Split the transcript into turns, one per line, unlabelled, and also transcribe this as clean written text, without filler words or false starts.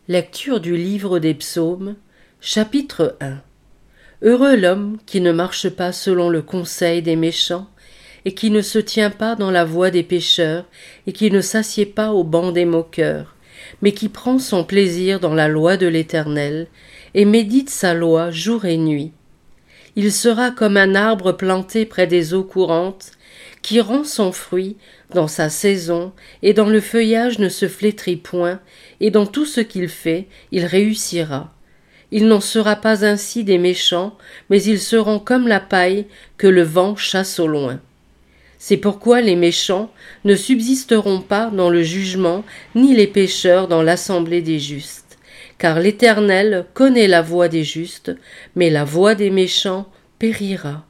Lecture du livre des Psaumes, chapitre 1. Heureux l'homme qui ne marche pas selon le conseil des méchants, et qui ne se tient pas dans la voie des pécheurs, et qui ne s'assied pas au banc des moqueurs, mais qui prend son plaisir dans la loi de l'Éternel, et médite sa loi jour et nuit. Il sera comme un arbre planté près des eaux courantes, qui rend son fruit dans sa saison, et dont le feuillage ne se flétrit point, et dans tout ce qu'il fait, il réussira. Il n'en sera pas ainsi des méchants, mais ils seront comme la paille que le vent chasse au loin. C'est pourquoi les méchants ne subsisteront pas dans le jugement, ni les pécheurs dans l'assemblée des justes. Car l'Éternel connaît la voie des justes, mais la voie des méchants périra.